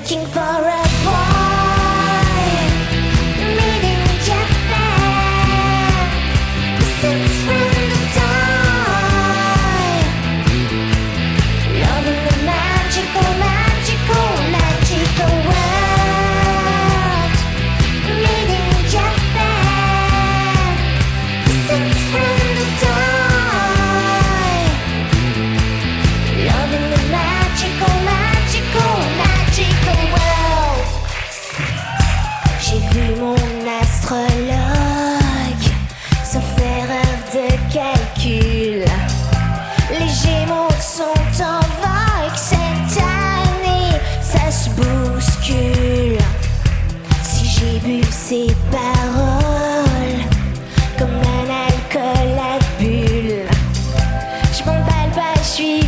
looking for a boy, meeting Japan, since from the time, loving the magical, magical, magical world, meeting Japan, since from the time, loving the magical, magical, magical world. J'ai vu mon astrologue sauf erreur de calcul. Les Gémeaux sont en vogue cette année, ça se bouscule. Si j'ai bu ces paroles comme un alcool à bulles, je m'emballe pas, je suis